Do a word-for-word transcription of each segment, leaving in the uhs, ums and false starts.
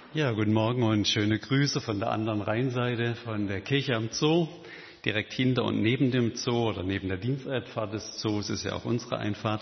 Ja, guten Morgen und schöne Grüße von der anderen Rheinseite, von der Kirche am Zoo, direkt hinter und neben dem Zoo oder neben der Diensteinfahrt des Zoos ist ja auch unsere Einfahrt.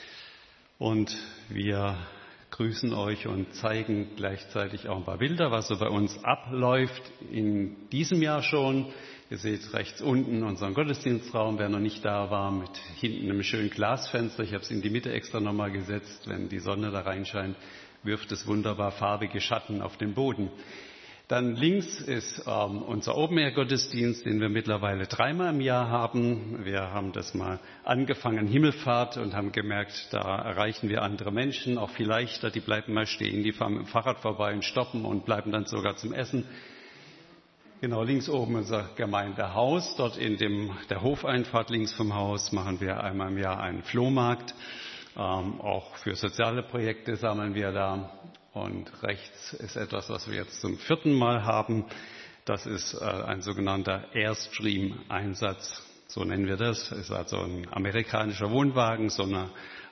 Und wir grüßen euch und zeigen gleichzeitig auch ein paar Bilder, was so bei uns abläuft in diesem Jahr schon. Ihr seht rechts unten unseren Gottesdienstraum, wer noch nicht da war, mit hinten einem schönen Glasfenster. Ich habe es in die Mitte extra nochmal gesetzt, wenn die Sonne da reinscheint, wirft es wunderbar farbige Schatten auf den Boden. Dann links ist ähm, unser Open-Air-Gottesdienst, den wir mittlerweile dreimal im Jahr haben. Wir haben das mal angefangen, Himmelfahrt, und haben gemerkt, da erreichen wir andere Menschen, auch viel leichter. Die bleiben mal stehen, die fahren mit dem Fahrrad vorbei und stoppen und bleiben dann sogar zum Essen. Genau, links oben unser Gemeindehaus. Dort in dem, der Hofeinfahrt links vom Haus machen wir einmal im Jahr einen Flohmarkt. Ähm, auch für soziale Projekte sammeln wir da. Und rechts ist etwas, was wir jetzt zum vierten Mal haben. Das ist äh, ein sogenannter Airstream-Einsatz. So nennen wir das. Das ist also ein amerikanischer Wohnwagen, so eine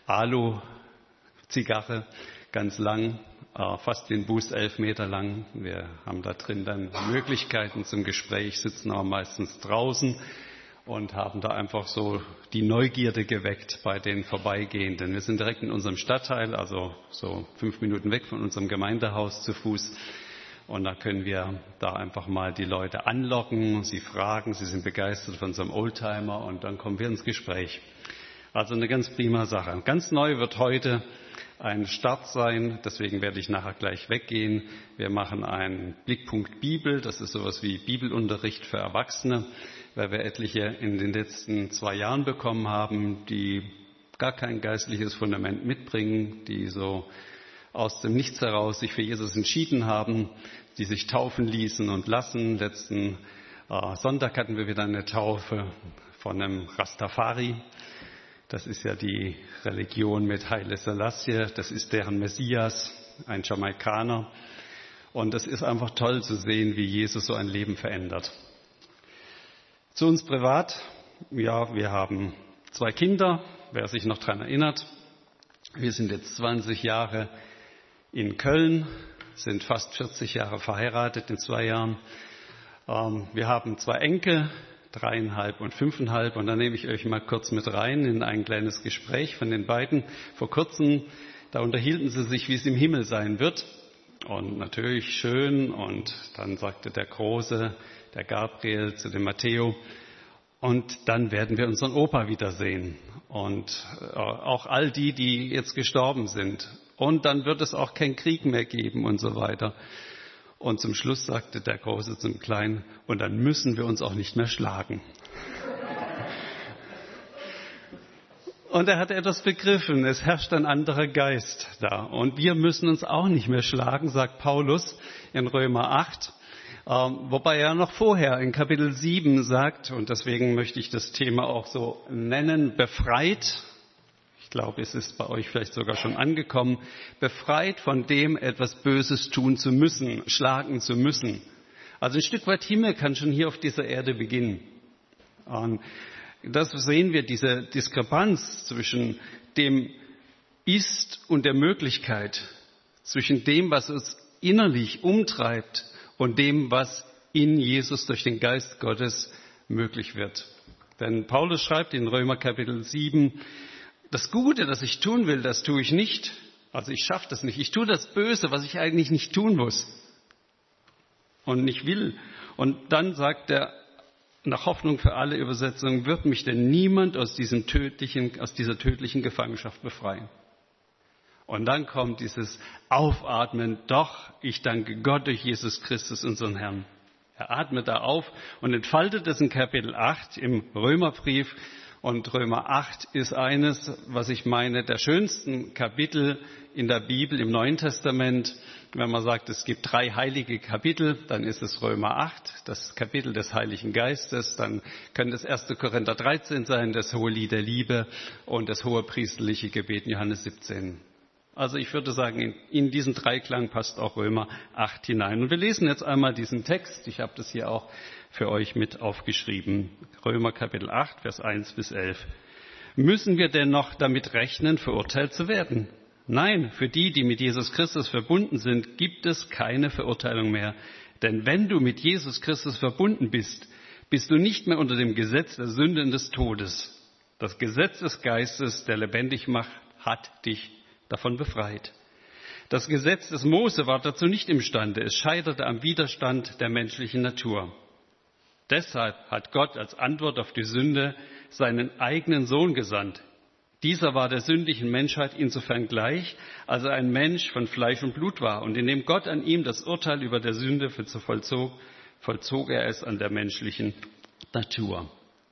Alu-Zigarre, ganz lang, äh, fast wie ein Boost, elf Meter lang. Wir haben da drin dann Möglichkeiten zum Gespräch, sitzen aber meistens draußen und haben da einfach so die Neugierde geweckt bei den Vorbeigehenden. Wir sind direkt in unserem Stadtteil, also so fünf Minuten weg von unserem Gemeindehaus zu Fuß. Und da können wir da einfach mal die Leute anlocken, sie fragen, sie sind begeistert von unserem Oldtimer und dann kommen wir ins Gespräch. Also eine ganz prima Sache. Ganz neu wird heute ein Start sein, deswegen werde ich nachher gleich weggehen. Wir machen einen Blickpunkt Bibel, das ist sowas wie Bibelunterricht für Erwachsene, weil wir etliche in den letzten zwei Jahren bekommen haben, die gar kein geistliches Fundament mitbringen, die so aus dem Nichts heraus sich für Jesus entschieden haben, die sich taufen ließen und lassen. Letzten äh, Sonntag hatten wir wieder eine Taufe von einem Rastafari. Das ist ja die Religion mit Haile Selassie, das ist deren Messias, ein Jamaikaner. Und es ist einfach toll zu sehen, wie Jesus so ein Leben verändert. Zu uns privat, ja, wir haben zwei Kinder, wer sich noch daran erinnert. Wir sind jetzt zwanzig Jahre in Köln, sind fast vierzig Jahre verheiratet in zwei Jahren. Wir haben zwei Enkel, dreieinhalb und fünfeinhalb, und da nehme ich euch mal kurz mit rein in ein kleines Gespräch von den beiden. Vor kurzem, da unterhielten sie sich, wie es im Himmel sein wird. Und natürlich schön, und dann sagte der Große, der Gabriel, zu dem Matteo, und dann werden wir unseren Opa wiedersehen. Und auch all die, die jetzt gestorben sind. Und dann wird es auch keinen Krieg mehr geben und so weiter. Und zum Schluss sagte der Große zum Kleinen, und dann müssen wir uns auch nicht mehr schlagen. Und er hat etwas begriffen, es herrscht ein anderer Geist da. Und wir müssen uns auch nicht mehr schlagen, sagt Paulus in Römer acht. Ähm, wobei er noch vorher in Kapitel sieben sagt, und deswegen möchte ich das Thema auch so nennen, befreit. Ich glaube, es ist bei euch vielleicht sogar schon angekommen, befreit von dem, etwas Böses tun zu müssen, schlagen zu müssen. Also ein Stück weit Himmel kann schon hier auf dieser Erde beginnen. Und das sehen wir, diese Diskrepanz zwischen dem Ist und der Möglichkeit, zwischen dem, was uns innerlich umtreibt und dem, was in Jesus durch den Geist Gottes möglich wird. Denn Paulus schreibt in Römer Kapitel sieben, das Gute, das ich tun will, das tue ich nicht. Also ich schaffe das nicht. Ich tue das Böse, was ich eigentlich nicht tun muss und nicht will. Und dann sagt er, nach Hoffnung für alle Übersetzungen, wird mich denn niemand aus, diesem tödlichen, aus dieser tödlichen Gefangenschaft befreien. Und dann kommt dieses Aufatmen, doch, ich danke Gott durch Jesus Christus, unseren Herrn. Er atmet da auf und entfaltet es in Kapitel acht im Römerbrief. Und Römer acht ist eines, was ich meine, der schönsten Kapitel in der Bibel im Neuen Testament. Wenn man sagt, es gibt drei heilige Kapitel, dann ist es Römer acht, das Kapitel des Heiligen Geistes. Dann könnte es erster Korinther dreizehn sein, das hohe Lied der Liebe, und das hohe priesterliche Gebet in Johannes siebzehn. Also ich würde sagen, in, in diesen Dreiklang passt auch Römer acht hinein. Und wir lesen jetzt einmal diesen Text. Ich habe das hier auch für euch mit aufgeschrieben. Römer Kapitel acht, Vers eins bis elf. Müssen wir denn noch damit rechnen, verurteilt zu werden? Nein, für die, die mit Jesus Christus verbunden sind, gibt es keine Verurteilung mehr. Denn wenn du mit Jesus Christus verbunden bist, bist du nicht mehr unter dem Gesetz der Sünde und des Todes. Das Gesetz des Geistes, der lebendig macht, hat dich davon befreit. Das Gesetz des Mose war dazu nicht imstande. Es scheiterte am Widerstand der menschlichen Natur. Deshalb hat Gott als Antwort auf die Sünde seinen eigenen Sohn gesandt. Dieser war der sündigen Menschheit insofern gleich, als er ein Mensch von Fleisch und Blut war. Und indem Gott an ihm das Urteil über der Sünde vollzog, vollzog er es an der menschlichen Natur.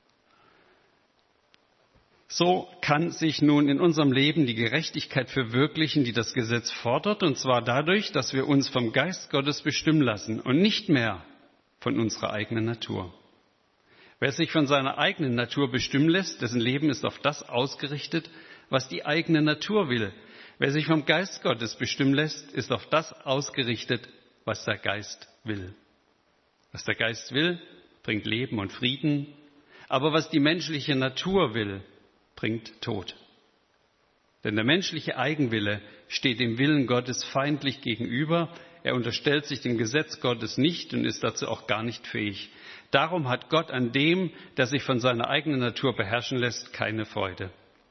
So kann sich nun in unserem Leben die Gerechtigkeit verwirklichen, die das Gesetz fordert, und zwar dadurch, dass wir uns vom Geist Gottes bestimmen lassen und nicht mehr von unserer eigenen Natur. Wer sich von seiner eigenen Natur bestimmen lässt, dessen Leben ist auf das ausgerichtet, was die eigene Natur will. Wer sich vom Geist Gottes bestimmen lässt, ist auf das ausgerichtet, was der Geist will. Was der Geist will, bringt Leben und Frieden, aber was die menschliche Natur will, bringt Tod. Denn der menschliche Eigenwille steht dem Willen Gottes feindlich gegenüber. Er unterstellt sich dem Gesetz Gottes nicht und ist dazu auch gar nicht fähig. Darum hat Gott an dem, der sich von seiner eigenen Natur beherrschen lässt, keine Freude.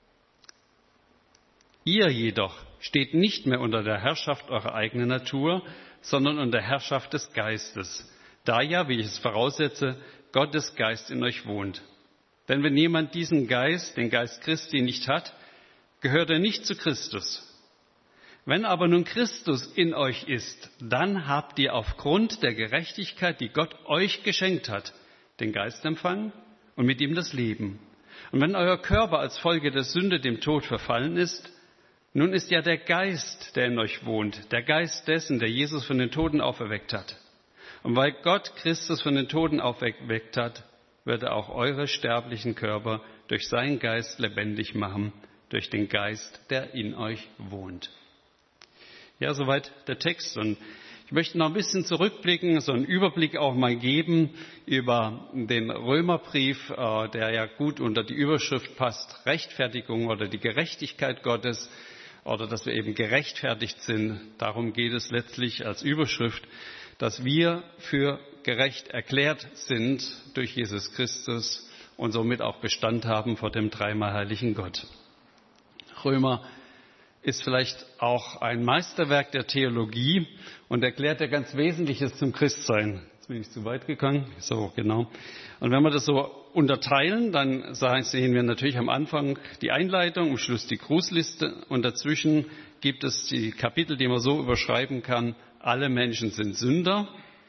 Ihr jedoch steht nicht mehr unter der Herrschaft eurer eigenen Natur, sondern unter der Herrschaft des Geistes. Da ja, wie ich es voraussetze, Gottes Geist in euch wohnt. Denn wenn jemand diesen Geist, den Geist Christi, nicht hat, gehört er nicht zu Christus. Wenn aber nun Christus in euch ist, dann habt ihr aufgrund der Gerechtigkeit, die Gott euch geschenkt hat, den Geist empfangen und mit ihm das Leben. Und wenn euer Körper als Folge der Sünde dem Tod verfallen ist, nun ist ja der Geist, der in euch wohnt, der Geist dessen, der Jesus von den Toten auferweckt hat. Und weil Gott Christus von den Toten auferweckt hat, wird er auch eure sterblichen Körper durch seinen Geist lebendig machen, durch den Geist, der in euch wohnt. Ja, soweit der Text. Und ich möchte noch ein bisschen zurückblicken, so einen Überblick auch mal geben über den Römerbrief, der ja gut unter die Überschrift passt, Rechtfertigung oder die Gerechtigkeit Gottes, oder dass wir eben gerechtfertigt sind. Darum geht es letztlich als Überschrift, dass wir für gerecht erklärt sind durch Jesus Christus und somit auch Bestand haben vor dem dreimal heiligen Gott. Römer ist vielleicht auch ein Meisterwerk der Theologie und erklärt ja ganz Wesentliches zum Christsein. Jetzt bin ich zu weit gegangen. So, genau. Und wenn wir das so unterteilen, dann sehen wir natürlich am Anfang die Einleitung, am Schluss die Grußliste und dazwischen gibt es die Kapitel, die man so überschreiben kann: Alle Menschen sind Sünder,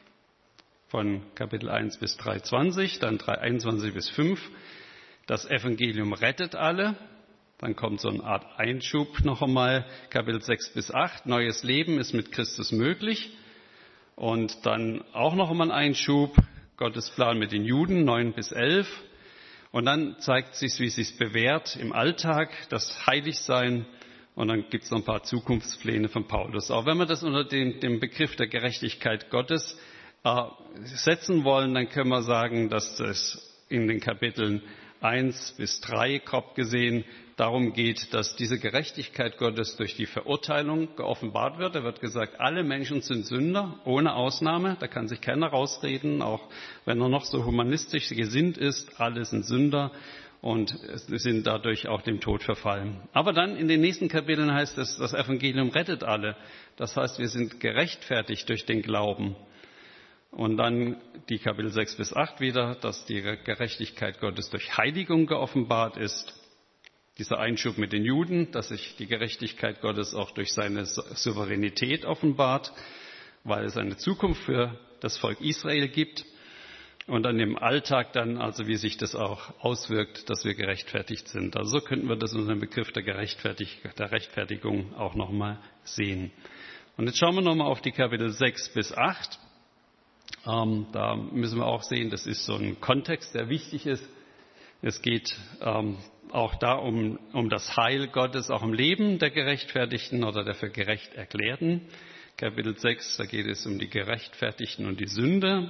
von Kapitel eins bis drei zwanzig, dann drei einundzwanzig bis fünf. Das Evangelium rettet alle. Dann kommt so eine Art Einschub noch einmal, Kapitel sechs bis acht. Neues Leben ist mit Christus möglich. Und dann auch noch einmal ein Einschub, Gottes Plan mit den Juden, neun bis elf. Und dann zeigt sich, wie es sich bewährt im Alltag, das Heiligsein. Und dann gibt es noch ein paar Zukunftspläne von Paulus. Auch wenn wir das unter den, dem Begriff der Gerechtigkeit Gottes äh, setzen wollen, dann können wir sagen, dass es in den Kapiteln eins bis drei, grob gesehen, darum geht, dass diese Gerechtigkeit Gottes durch die Verurteilung geoffenbart wird. Da wird gesagt, alle Menschen sind Sünder, ohne Ausnahme. Da kann sich keiner rausreden, auch wenn er noch so humanistisch gesinnt ist. Alle sind Sünder und sind dadurch auch dem Tod verfallen. Aber dann in den nächsten Kapiteln heißt es, das Evangelium rettet alle. Das heißt, wir sind gerechtfertigt durch den Glauben. Und dann die Kapitel sechs bis acht wieder, dass die Gerechtigkeit Gottes durch Heiligung geoffenbart ist. Dieser Einschub mit den Juden, dass sich die Gerechtigkeit Gottes auch durch seine Souveränität offenbart, weil es eine Zukunft für das Volk Israel gibt. Und dann im Alltag dann, also wie sich das auch auswirkt, dass wir gerechtfertigt sind. Also so könnten wir das unter dem Begriff der, Gerechtfertig- der Rechtfertigung auch nochmal sehen. Und jetzt schauen wir nochmal auf die Kapitel sechs bis acht. Ähm, da müssen wir auch sehen, das ist so ein Kontext, der wichtig ist. Es geht ähm, auch da um, um das Heil Gottes, auch im Leben der Gerechtfertigten oder der für gerecht Erklärten. Kapitel sechs, da geht es um die Gerechtfertigten und die Sünde.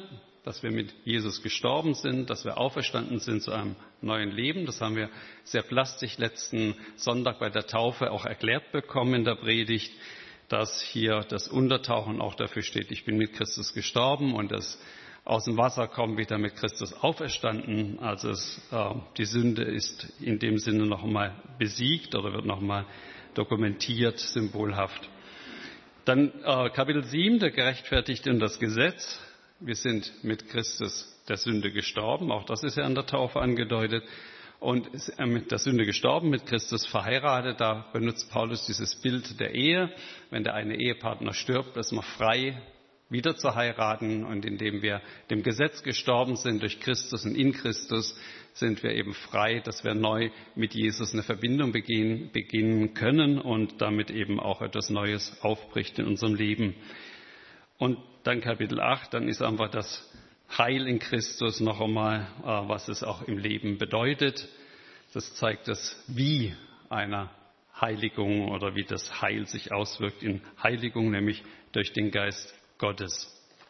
dass wir mit Jesus gestorben sind, dass wir auferstanden sind zu einem neuen Leben. Das haben wir sehr plastisch letzten Sonntag bei der Taufe auch erklärt bekommen in der Predigt, dass hier das Untertauchen auch dafür steht, ich bin mit Christus gestorben und das aus dem Wasser kommen wieder mit Christus auferstanden. Also es, äh, die Sünde ist in dem Sinne noch einmal besiegt oder wird noch einmal dokumentiert, symbolhaft. Dann äh, Kapitel sieben, der Gerechtfertigte und das Gesetz. Wir sind mit Christus der Sünde gestorben, auch das ist ja an der Taufe angedeutet. Und mit der Sünde gestorben, mit Christus verheiratet, da benutzt Paulus dieses Bild der Ehe. Wenn der eine Ehepartner stirbt, ist man frei, wieder zu heiraten. Und indem wir dem Gesetz gestorben sind durch Christus und in Christus, sind wir eben frei, dass wir neu mit Jesus eine Verbindung begehen, beginnen können und damit eben auch etwas Neues aufbricht in unserem Leben. Und dann Kapitel acht, dann ist einfach das Heil in Christus noch einmal, was es auch im Leben bedeutet. Das zeigt das Wie einer Heiligung oder wie das Heil sich auswirkt in Heiligung, nämlich durch den Geist Gottes.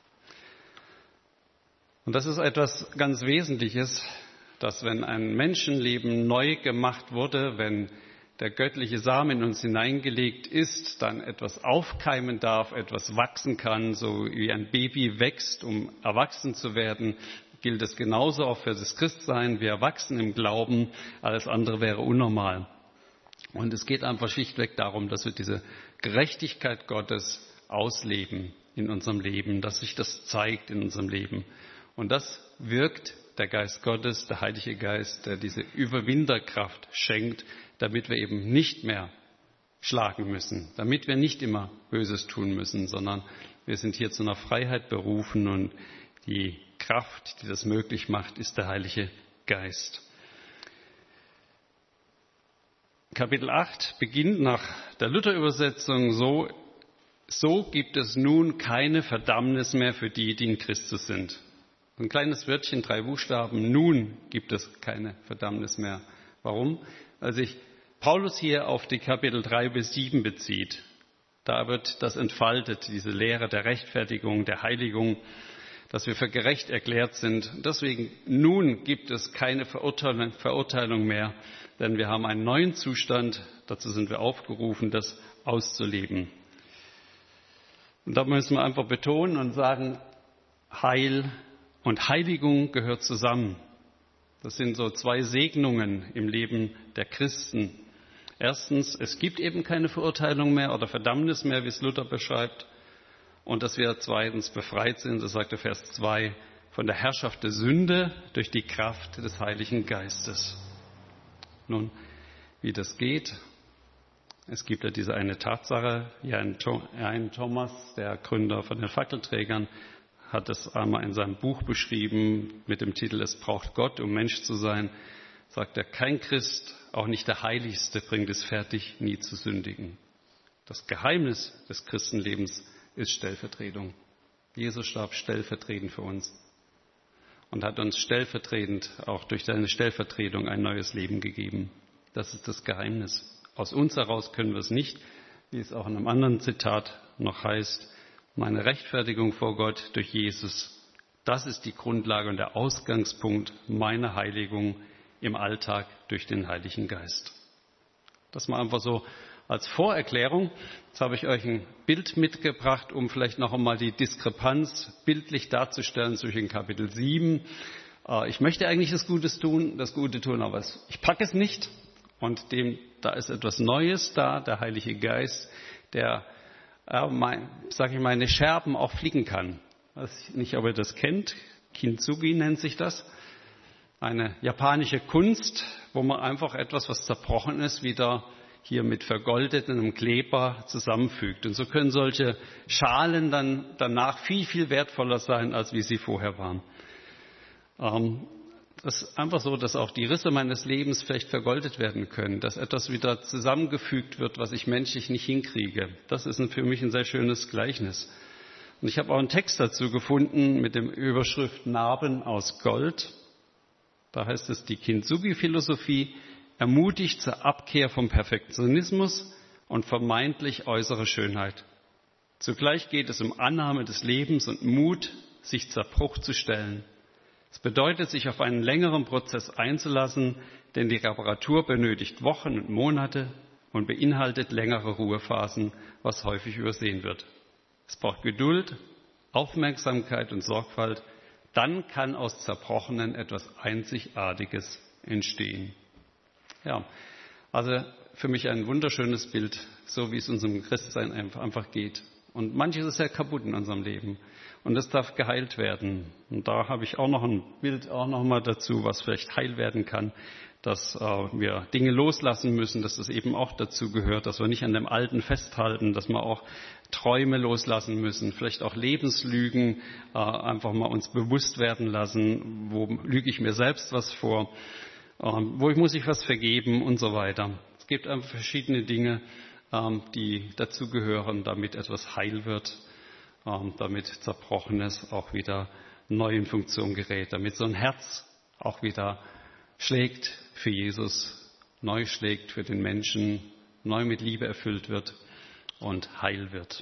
Und das ist etwas ganz Wesentliches, dass wenn ein Menschenleben neu gemacht wurde, wenn der göttliche Samen in uns hineingelegt ist, dann etwas aufkeimen darf, etwas wachsen kann, so wie ein Baby wächst, um erwachsen zu werden, gilt es genauso auch für das Christsein. Wir wachsen im Glauben, alles andere wäre unnormal. Und es geht einfach schlichtweg darum, dass wir diese Gerechtigkeit Gottes ausleben in unserem Leben, dass sich das zeigt in unserem Leben. Und das wirkt der Geist Gottes, der Heilige Geist, der diese Überwinderkraft schenkt, damit wir eben nicht mehr schlagen müssen, damit wir nicht immer Böses tun müssen, sondern wir sind hier zu einer Freiheit berufen und die Kraft, die das möglich macht, ist der Heilige Geist. Kapitel acht beginnt nach der Luther-Übersetzung so, so gibt es nun keine Verdammnis mehr für die, die in Christus sind. Ein kleines Wörtchen, drei Buchstaben, nun gibt es keine Verdammnis mehr. Warum? Weil sich Paulus hier auf die Kapitel drei bis sieben bezieht. Da wird das entfaltet, diese Lehre der Rechtfertigung, der Heiligung, dass wir für gerecht erklärt sind. Deswegen, nun gibt es keine Verurteilung, Verurteilung mehr, denn wir haben einen neuen Zustand, dazu sind wir aufgerufen, das auszuleben. Und da müssen wir einfach betonen und sagen, Heil und Heiligung gehört zusammen. Das sind so zwei Segnungen im Leben der Christen. Erstens, es gibt eben keine Verurteilung mehr oder Verdammnis mehr, wie es Luther beschreibt. Und dass wir zweitens befreit sind, das sagt der Vers zwei, von der Herrschaft der Sünde durch die Kraft des Heiligen Geistes. Nun, wie das geht, es gibt ja diese eine Tatsache, Jan Thomas, der Gründer von den Fackelträgern, hat es einmal in seinem Buch beschrieben mit dem Titel Es braucht Gott, um Mensch zu sein, sagt er, kein Christ, auch nicht der Heiligste, bringt es fertig, nie zu sündigen. Das Geheimnis des Christenlebens ist Stellvertretung. Jesus starb stellvertretend für uns und hat uns stellvertretend, auch durch seine Stellvertretung, ein neues Leben gegeben. Das ist das Geheimnis. Aus uns heraus können wir es nicht, wie es auch in einem anderen Zitat noch heißt, meine Rechtfertigung vor Gott durch Jesus, das ist die Grundlage und der Ausgangspunkt meiner Heiligung im Alltag durch den Heiligen Geist. Das mal einfach so als Vorerklärung. Jetzt habe ich euch ein Bild mitgebracht, um vielleicht noch einmal die Diskrepanz bildlich darzustellen zwischen Kapitel sieben. Ich möchte eigentlich das Gute tun, das Gute tun, aber ich packe es nicht. Und dem, da ist etwas Neues da, der Heilige Geist, der Ja, mein, sag ich mal, meine Scherben auch flicken kann. Ich weiß nicht, ob ihr das kennt. Kintsugi nennt sich das. Eine japanische Kunst, wo man einfach etwas, was zerbrochen ist, wieder hier mit vergoldetem Kleber zusammenfügt. Und so können solche Schalen dann danach viel, viel wertvoller sein, als wie sie vorher waren. Ähm, Das ist einfach so, dass auch die Risse meines Lebens vielleicht vergoldet werden können, dass etwas wieder zusammengefügt wird, was ich menschlich nicht hinkriege. Das ist für mich ein sehr schönes Gleichnis. Und ich habe auch einen Text dazu gefunden mit dem Überschrift Narben aus Gold. Da heißt es, die Kintsugi-Philosophie ermutigt zur Abkehr vom Perfektionismus und vermeintlich äußere Schönheit. Zugleich geht es um Annahme des Lebens und Mut, sich Zerbruch zu stellen. Es bedeutet, sich auf einen längeren Prozess einzulassen, denn die Reparatur benötigt Wochen und Monate und beinhaltet längere Ruhephasen, was häufig übersehen wird. Es braucht Geduld, Aufmerksamkeit und Sorgfalt. Dann kann aus Zerbrochenen etwas Einzigartiges entstehen. Ja, also für mich ein wunderschönes Bild, so wie es unserem Christsein einfach geht. Und manches ist ja kaputt in unserem Leben. Und das darf geheilt werden. Und da habe ich auch noch ein Bild auch noch mal dazu, was vielleicht heil werden kann, dass äh, wir Dinge loslassen müssen, dass das eben auch dazu gehört, dass wir nicht an dem Alten festhalten, dass wir auch Träume loslassen müssen, vielleicht auch Lebenslügen äh, einfach mal uns bewusst werden lassen, wo lüge ich mir selbst was vor, äh, wo muss ich was vergeben und so weiter. Es gibt einfach verschiedene Dinge, äh, die dazu gehören, damit etwas heil wird, damit Zerbrochenes auch wieder neu in Funktion gerät, damit so ein Herz auch wieder schlägt für Jesus, neu schlägt für den Menschen, neu mit Liebe erfüllt wird und heil wird.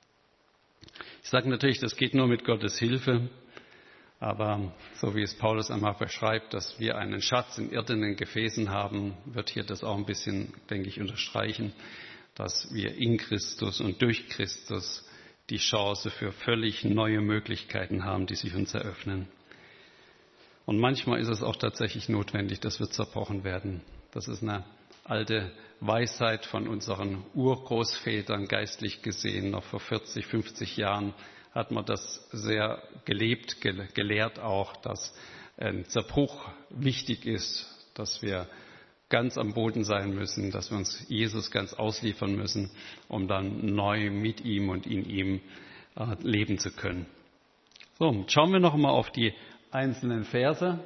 Ich sage natürlich, das geht nur mit Gottes Hilfe, aber so wie es Paulus einmal beschreibt, dass wir einen Schatz in irdenen Gefäßen haben, wird hier das auch ein bisschen, denke ich, unterstreichen, dass wir in Christus und durch Christus die Chance für völlig neue Möglichkeiten haben, die sich uns eröffnen. Und manchmal ist es auch tatsächlich notwendig, dass wir zerbrochen werden. Das ist eine alte Weisheit von unseren Urgroßvätern, geistlich gesehen. Noch vor vierzig, fünfzig Jahren hat man das sehr gelebt, gelehrt auch, dass ein Zerbruch wichtig ist, dass wir ganz am Boden sein müssen, dass wir uns Jesus ganz ausliefern müssen, um dann neu mit ihm und in ihm äh, leben zu können. So, schauen wir noch mal auf die einzelnen Verse.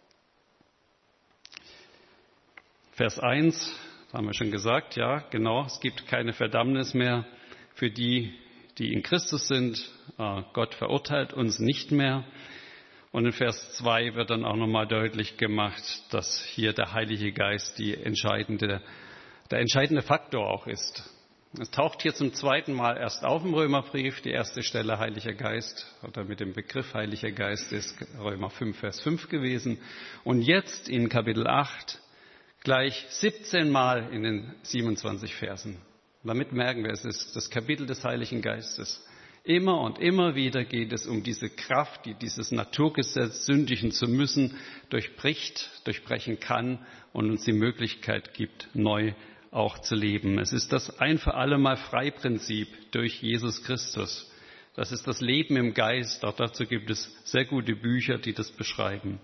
Vers eins, da haben wir schon gesagt, ja, genau, es gibt keine Verdammnis mehr für die, die in Christus sind. Äh, Gott verurteilt uns nicht mehr. Und in Vers zwei wird dann auch nochmal deutlich gemacht, dass hier der Heilige Geist die entscheidende, der entscheidende Faktor auch ist. Es taucht hier zum zweiten Mal erst auf im Römerbrief. Die erste Stelle Heiliger Geist oder mit dem Begriff Heiliger Geist ist Römer fünf, Vers fünf gewesen. Und jetzt in Kapitel acht gleich siebzehn Mal in den siebenundzwanzig Versen. Damit merken wir, es ist das Kapitel des Heiligen Geistes. Immer und immer wieder geht es um diese Kraft, die dieses Naturgesetz, sündigen zu müssen, durchbricht, durchbrechen kann und uns die Möglichkeit gibt, neu auch zu leben. Es ist das ein für alle Mal Freiprinzip durch Jesus Christus. Das ist das Leben im Geist. Auch dazu gibt es sehr gute Bücher, die das beschreiben.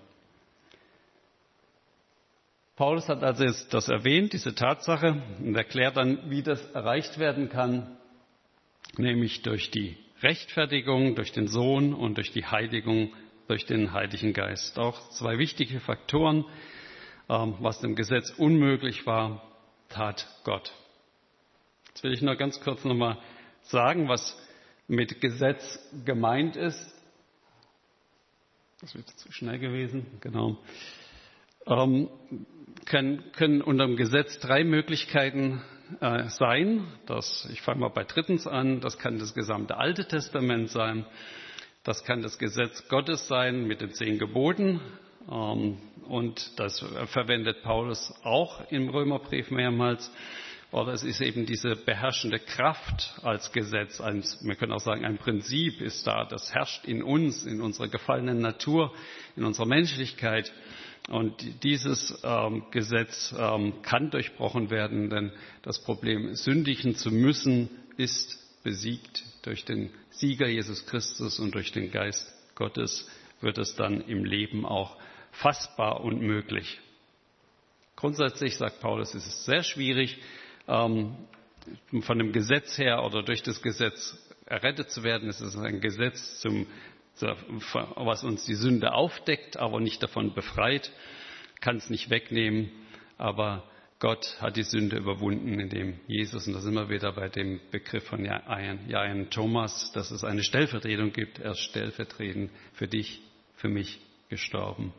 Paulus hat also jetzt das erwähnt, diese Tatsache, und erklärt dann, wie das erreicht werden kann, nämlich durch die Rechtfertigung durch den Sohn und durch die Heiligung durch den Heiligen Geist. Auch zwei wichtige Faktoren, was dem Gesetz unmöglich war, tat Gott. Jetzt will ich nur ganz kurz nochmal sagen, was mit Gesetz gemeint ist. Das wird zu schnell gewesen, genau. Ähm, können, können unter dem Gesetz drei Möglichkeiten äh, sein. Das, ich fange mal bei drittens an. Das kann das gesamte Alte Testament sein. Das kann das Gesetz Gottes sein mit den zehn Geboten. Ähm, und das verwendet Paulus auch im Römerbrief mehrmals. Oder es ist eben diese beherrschende Kraft als Gesetz, als, wir können auch sagen, ein Prinzip ist da, das herrscht in uns, in unserer gefallenen Natur, in unserer Menschlichkeit. Und dieses ähm, Gesetz ähm, kann durchbrochen werden, denn das Problem, sündigen zu müssen, ist besiegt. Durch den Sieger Jesus Christus und durch den Geist Gottes wird es dann im Leben auch fassbar und möglich. Grundsätzlich, sagt Paulus, ist es sehr schwierig, von dem Gesetz her oder durch das Gesetz errettet zu werden. Es ist ein Gesetz, zum, was uns die Sünde aufdeckt, aber nicht davon befreit, kann es nicht wegnehmen. Aber Gott hat die Sünde überwunden, indem Jesus, und da sind wir wieder bei dem Begriff von Jan Thomas, dass es eine Stellvertretung gibt. Er ist stellvertretend für dich, für mich gestorben.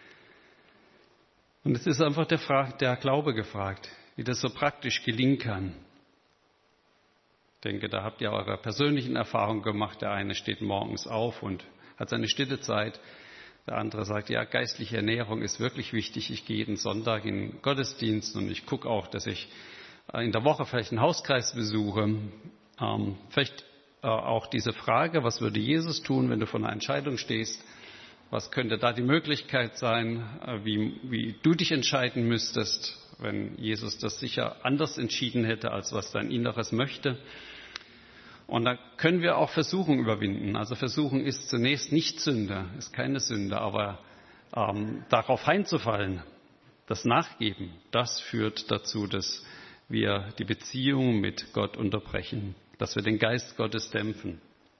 Und es ist einfach der, Fra- der Glaube gefragt, wie das so praktisch gelingen kann. Ich denke, da habt ihr eure persönlichen Erfahrungen gemacht. Der eine steht morgens auf und hat seine stille Zeit. Der andere sagt, ja, geistliche Ernährung ist wirklich wichtig. Ich gehe jeden Sonntag in den Gottesdienst und ich gucke auch, dass ich in der Woche vielleicht einen Hauskreis besuche. Ähm, vielleicht äh, auch diese Frage, was würde Jesus tun, wenn du vor einer Entscheidung stehst? Was könnte da die Möglichkeit sein, äh, wie, wie du dich entscheiden müsstest, wenn Jesus das sicher anders entschieden hätte, als was dein Inneres möchte? Und da können wir auch Versuchung überwinden. Also Versuchung ist zunächst nicht Sünde, ist keine Sünde, aber ähm, darauf einzufallen, das Nachgeben, das führt dazu, dass wir die Beziehung mit Gott unterbrechen, dass wir den Geist Gottes dämpfen.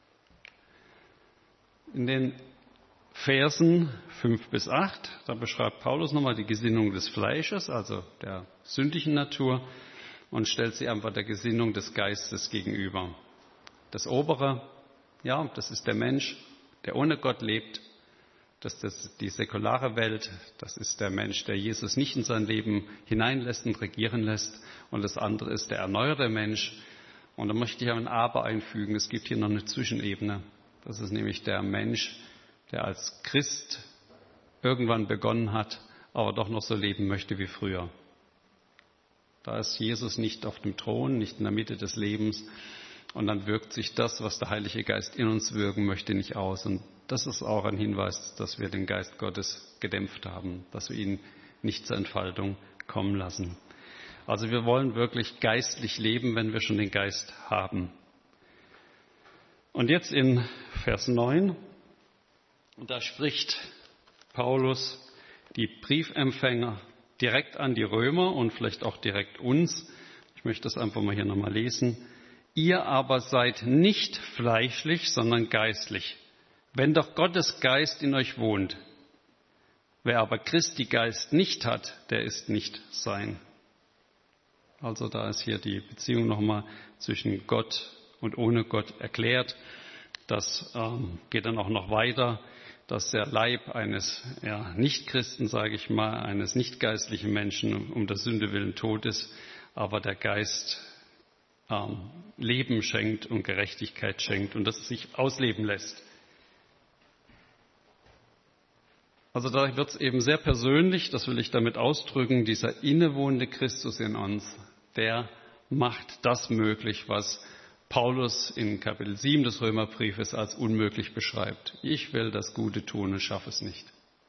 In den Versen fünf bis acht, da beschreibt Paulus nochmal die Gesinnung des Fleisches, also der sündigen Natur, und stellt sie einfach der Gesinnung des Geistes gegenüber. Das Obere, ja, das ist der Mensch, der ohne Gott lebt. Das ist die säkulare Welt. Das ist der Mensch, der Jesus nicht in sein Leben hineinlässt und regieren lässt. Und das andere ist der erneuerte Mensch. Und da möchte ich ein Aber einfügen. Es gibt hier noch eine Zwischenebene. Das ist nämlich der Mensch, der als Christ irgendwann begonnen hat, aber doch noch so leben möchte wie früher. Da ist Jesus nicht auf dem Thron, nicht in der Mitte des Lebens. Und dann wirkt sich das, was der Heilige Geist in uns wirken möchte, nicht aus. Und das ist auch ein Hinweis, dass wir den Geist Gottes gedämpft haben, dass wir ihn nicht zur Entfaltung kommen lassen. Also wir wollen wirklich geistlich leben, wenn wir schon den Geist haben. Und jetzt in Vers neun, da spricht Paulus die Briefempfänger direkt an die Römer und vielleicht auch direkt uns. Ich möchte das einfach mal hier nochmal lesen. Ihr aber seid nicht fleischlich, sondern geistlich, wenn doch Gottes Geist in euch wohnt. Wer aber Christi Geist nicht hat, der ist nicht sein. Also da ist hier die Beziehung nochmal zwischen Gott und ohne Gott erklärt. Das ähm, geht dann auch noch weiter, dass der Leib eines ja, Nichtchristen, sage ich mal, eines nicht geistlichen Menschen um der Sünde willen tot ist, aber der Geist ähm, Leben schenkt und Gerechtigkeit schenkt und dass es sich ausleben lässt. Also da wird es eben sehr persönlich, das will ich damit ausdrücken, dieser innewohnende Christus in uns, der macht das möglich, was Paulus in Kapitel sieben des Römerbriefes als unmöglich beschreibt. Ich will das Gute tun und schaffe es nicht.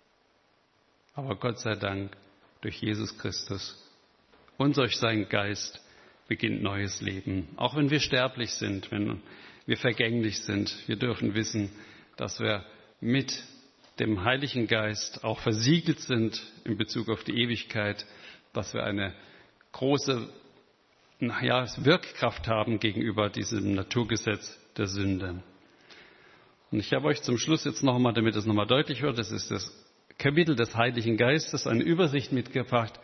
Aber Gott sei Dank, durch Jesus Christus und durch seinen Geist beginnt neues Leben. Auch wenn wir sterblich sind, wenn wir vergänglich sind, wir dürfen wissen, dass wir mit dem Heiligen Geist auch versiegelt sind in Bezug auf die Ewigkeit, dass wir eine große ja, Wirkkraft haben gegenüber diesem Naturgesetz der Sünde. Und ich habe euch zum Schluss jetzt nochmal, damit es nochmal deutlich wird, das ist das Kapitel des Heiligen Geistes, eine Übersicht mitgebracht.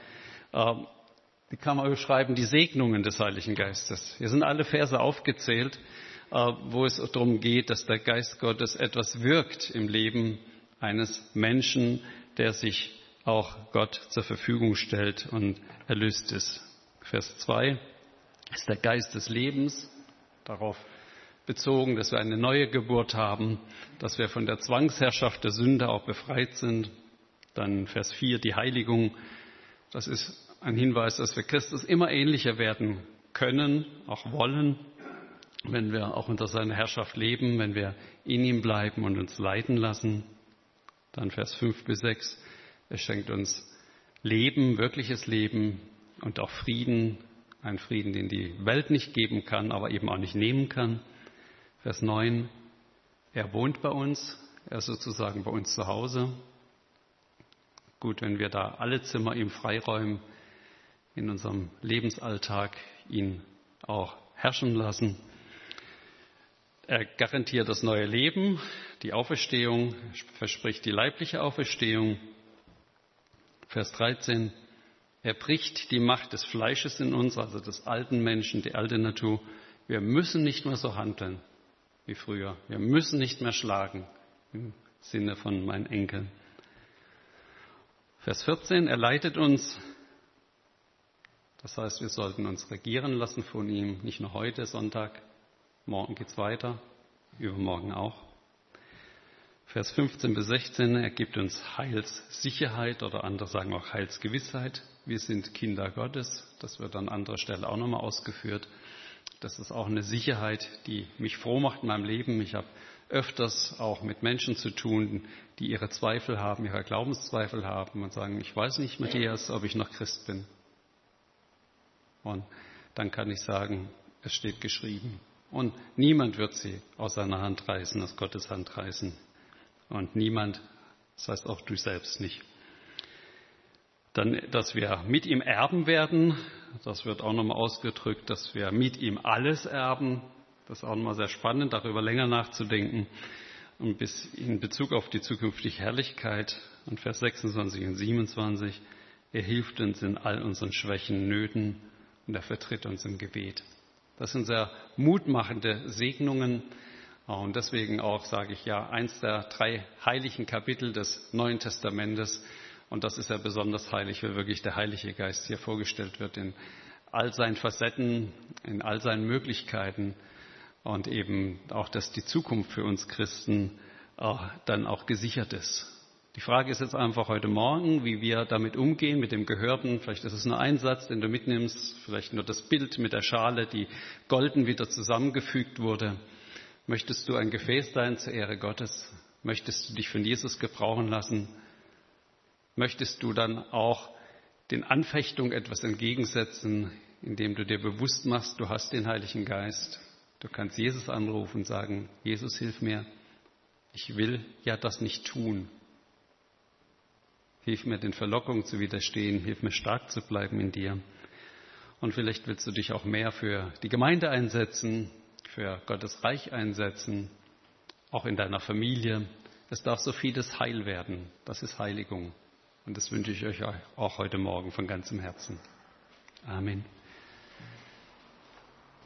Die kann man beschreiben, die Segnungen des Heiligen Geistes. Hier sind alle Verse aufgezählt, wo es darum geht, dass der Geist Gottes etwas wirkt im Leben eines Menschen, der sich auch Gott zur Verfügung stellt und erlöst ist. Vers zwei ist der Geist des Lebens, darauf bezogen, dass wir eine neue Geburt haben, dass wir von der Zwangsherrschaft der Sünde auch befreit sind. Dann Vers vier, die Heiligung, das ist ein Hinweis, dass wir Christus immer ähnlicher werden können, auch wollen, wenn wir auch unter seiner Herrschaft leben, wenn wir in ihm bleiben und uns leiten lassen. Dann Vers fünf bis sechs, er schenkt uns Leben, wirkliches Leben und auch Frieden, ein Frieden, den die Welt nicht geben kann, aber eben auch nicht nehmen kann. Vers neun, er wohnt bei uns, er ist sozusagen bei uns zu Hause. Gut, wenn wir da alle Zimmer ihm freiräumen, in unserem Lebensalltag ihn auch herrschen lassen. Er garantiert das neue Leben, die Auferstehung, verspricht die leibliche Auferstehung. Vers dreizehn, er bricht die Macht des Fleisches in uns, also des alten Menschen, die alte Natur. Wir müssen nicht mehr so handeln wie früher. Wir müssen nicht mehr schlagen, im Sinne von meinen Enkeln. Vers vierzehn, er leitet uns. Das heißt, wir sollten uns regieren lassen von ihm, nicht nur heute, Sonntag. Morgen geht's weiter, übermorgen auch. Vers fünfzehn bis sechzehn, er gibt uns Heilssicherheit oder andere sagen auch Heilsgewissheit. Wir sind Kinder Gottes, das wird an anderer Stelle auch nochmal ausgeführt. Das ist auch eine Sicherheit, die mich froh macht in meinem Leben. Ich habe öfters auch mit Menschen zu tun, die ihre Zweifel haben, ihre Glaubenszweifel haben und sagen, ich weiß nicht, Matthias, ob ich noch Christ bin. Und dann kann ich sagen, es steht geschrieben. Und niemand wird sie aus seiner Hand reißen, aus Gottes Hand reißen. Und niemand, das heißt auch du selbst nicht. Dann, dass wir mit ihm erben werden, das wird auch nochmal ausgedrückt, dass wir mit ihm alles erben. Das ist auch nochmal sehr spannend, darüber länger nachzudenken. Und bis in Bezug auf die zukünftige Herrlichkeit, und Vers sechsundzwanzig und siebenundzwanzig, er hilft uns in all unseren Schwächen, Nöten und er vertritt uns im Gebet. Das sind sehr mutmachende Segnungen. Und deswegen auch, sage ich ja, eins der drei heiligen Kapitel des Neuen Testamentes. Und das ist ja besonders heilig, weil wirklich der Heilige Geist hier vorgestellt wird in all seinen Facetten, in all seinen Möglichkeiten. Und eben auch, dass die Zukunft für uns Christen auch, dann auch gesichert ist. Die Frage ist jetzt einfach heute Morgen, wie wir damit umgehen, mit dem Gehörten. Vielleicht ist es nur ein Satz, den du mitnimmst, vielleicht nur das Bild mit der Schale, die golden wieder zusammengefügt wurde. Möchtest du ein Gefäß sein zur Ehre Gottes? Möchtest du dich von Jesus gebrauchen lassen? Möchtest du dann auch den Anfechtungen etwas entgegensetzen, indem du dir bewusst machst, du hast den Heiligen Geist. Du kannst Jesus anrufen und sagen, Jesus, hilf mir. Ich will ja das nicht tun. Hilf mir, den Verlockungen zu widerstehen. Hilf mir, stark zu bleiben in dir. Und vielleicht willst du dich auch mehr für die Gemeinde einsetzen, für Gottes Reich einsetzen, auch in deiner Familie. Es darf so vieles heil werden. Das ist Heiligung. Und das wünsche ich euch auch heute Morgen von ganzem Herzen. Amen.